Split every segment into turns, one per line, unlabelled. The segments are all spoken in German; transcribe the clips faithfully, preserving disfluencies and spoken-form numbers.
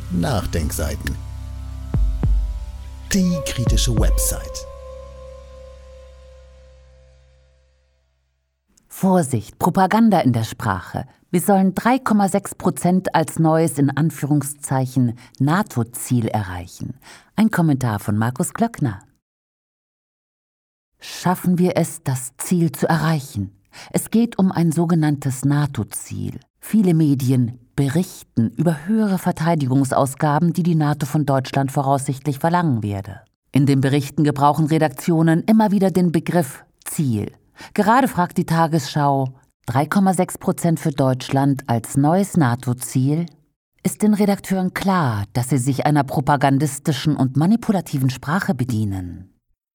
Nachdenkseiten. Die kritische Website.
Vorsicht, Propaganda in der Sprache. Wir sollen drei Komma sechs Prozent als neues in Anführungszeichen NATO-Ziel erreichen. Ein Kommentar von Markus Glöckner. Schaffen wir es, das Ziel zu erreichen? Es geht um ein sogenanntes NATO-Ziel. Viele Medien berichten über höhere Verteidigungsausgaben, die die NATO von Deutschland voraussichtlich verlangen werde. In den Berichten gebrauchen Redaktionen immer wieder den Begriff Ziel. Gerade fragt die Tagesschau, drei Komma sechs Prozent für Deutschland als neues NATO-Ziel? Ist den Redakteuren klar, dass sie sich einer propagandistischen und manipulativen Sprache bedienen?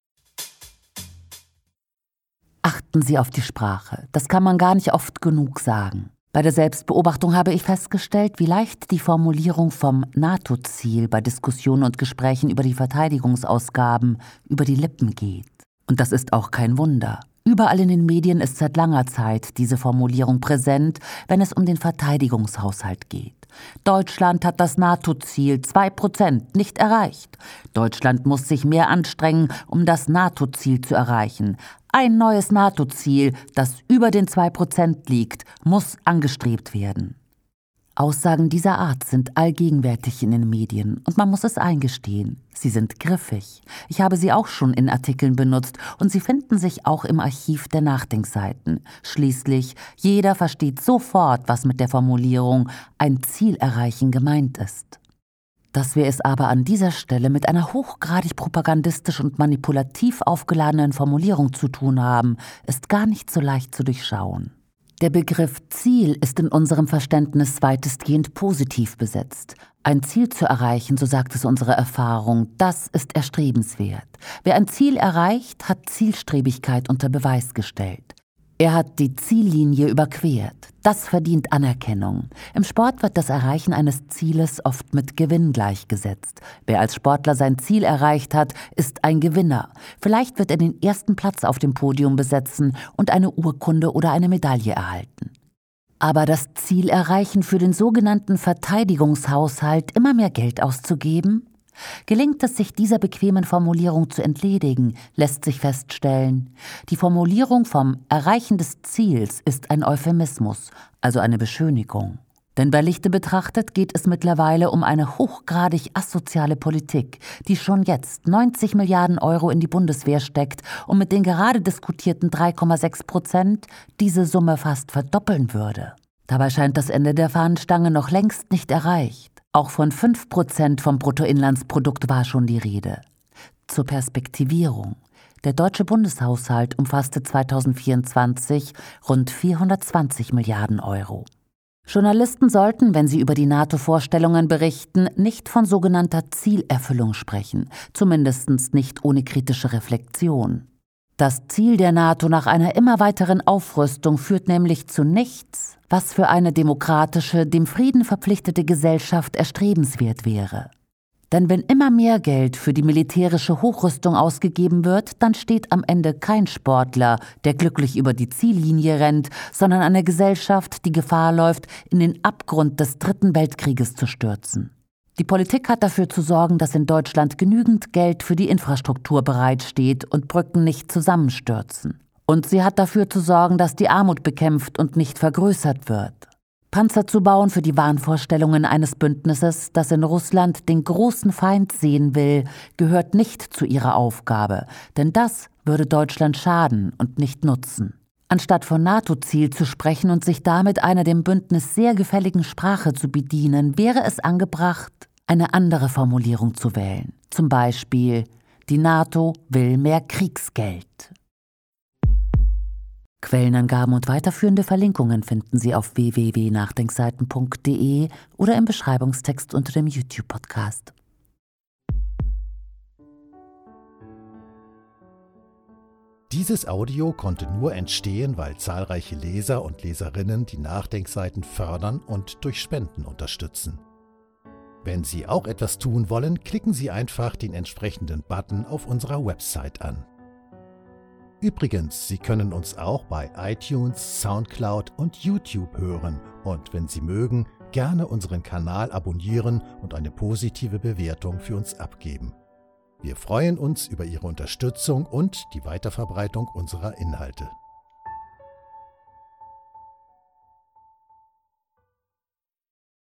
Achten Sie auf die Sprache. Das kann man gar nicht oft genug sagen. Bei der Selbstbeobachtung habe ich festgestellt, wie leicht die Formulierung vom NATO-Ziel bei Diskussionen und Gesprächen über die Verteidigungsausgaben über die Lippen geht. Und das ist auch kein Wunder. Überall in den Medien ist seit langer Zeit diese Formulierung präsent, wenn es um den Verteidigungshaushalt geht. Deutschland hat das NATO-Ziel zwei Prozent nicht erreicht. Deutschland muss sich mehr anstrengen, um das NATO-Ziel zu erreichen. Ein neues NATO-Ziel, das über den zwei Prozent liegt, muss angestrebt werden. Aussagen dieser Art sind allgegenwärtig in den Medien und man muss es eingestehen. Sie sind griffig. Ich habe sie auch schon in Artikeln benutzt und sie finden sich auch im Archiv der Nachdenkseiten. Schließlich, jeder versteht sofort, was mit der Formulierung ein Ziel erreichen gemeint ist. Dass wir es aber an dieser Stelle mit einer hochgradig propagandistisch und manipulativ aufgeladenen Formulierung zu tun haben, ist gar nicht so leicht zu durchschauen. Der Begriff Ziel ist in unserem Verständnis weitestgehend positiv besetzt. Ein Ziel zu erreichen, so sagt es unsere Erfahrung, das ist erstrebenswert. Wer ein Ziel erreicht, hat Zielstrebigkeit unter Beweis gestellt. Er hat die Ziellinie überquert. Das verdient Anerkennung. Im Sport wird das Erreichen eines Zieles oft mit Gewinn gleichgesetzt. Wer als Sportler sein Ziel erreicht hat, ist ein Gewinner. Vielleicht wird er den ersten Platz auf dem Podium besetzen und eine Urkunde oder eine Medaille erhalten. Aber das Ziel erreichen, für den sogenannten Verteidigungshaushalt immer mehr Geld auszugeben? Gelingt es sich, dieser bequemen Formulierung zu entledigen, lässt sich feststellen, die Formulierung vom Erreichen des Ziels ist ein Euphemismus, also eine Beschönigung. Denn bei Lichte betrachtet geht es mittlerweile um eine hochgradig asoziale Politik, die schon jetzt neunzig Milliarden Euro in die Bundeswehr steckt und mit den gerade diskutierten drei Komma sechs Prozent diese Summe fast verdoppeln würde. Dabei scheint das Ende der Fahnenstange noch längst nicht erreicht. Auch von fünf Prozent vom Bruttoinlandsprodukt war schon die Rede. Zur Perspektivierung. Der deutsche Bundeshaushalt umfasste zweitausendvierundzwanzig rund vierhundertzwanzig Milliarden Euro. Journalisten sollten, wenn sie über die NATO-Vorstellungen berichten, nicht von sogenannter Zielerfüllung sprechen, zumindest nicht ohne kritische Reflexion. Das Ziel der NATO nach einer immer weiteren Aufrüstung führt nämlich zu nichts, was für eine demokratische, dem Frieden verpflichtete Gesellschaft erstrebenswert wäre. Denn wenn immer mehr Geld für die militärische Hochrüstung ausgegeben wird, dann steht am Ende kein Sportler, der glücklich über die Ziellinie rennt, sondern eine Gesellschaft, die Gefahr läuft, in den Abgrund des Dritten Weltkrieges zu stürzen. Die Politik hat dafür zu sorgen, dass in Deutschland genügend Geld für die Infrastruktur bereitsteht und Brücken nicht zusammenstürzen. Und sie hat dafür zu sorgen, dass die Armut bekämpft und nicht vergrößert wird. Panzer zu bauen für die Wahnvorstellungen eines Bündnisses, das in Russland den großen Feind sehen will, gehört nicht zu ihrer Aufgabe, denn das würde Deutschland schaden und nicht nutzen. Anstatt von NATO-Ziel zu sprechen und sich damit einer dem Bündnis sehr gefälligen Sprache zu bedienen, wäre es angebracht, eine andere Formulierung zu wählen. Zum Beispiel, die NATO will mehr Kriegsgeld. Quellenangaben und weiterführende Verlinkungen finden Sie auf w w w punkt nachdenkseiten punkt d e oder im Beschreibungstext unter dem YouTube-Podcast.
Dieses Audio konnte nur entstehen, weil zahlreiche Leser und Leserinnen die Nachdenkseiten fördern und durch Spenden unterstützen. Wenn Sie auch etwas tun wollen, klicken Sie einfach den entsprechenden Button auf unserer Website an. Übrigens, Sie können uns auch bei iTunes, Soundcloud und YouTube hören und wenn Sie mögen, gerne unseren Kanal abonnieren und eine positive Bewertung für uns abgeben. Wir freuen uns über Ihre Unterstützung und die Weiterverbreitung unserer Inhalte.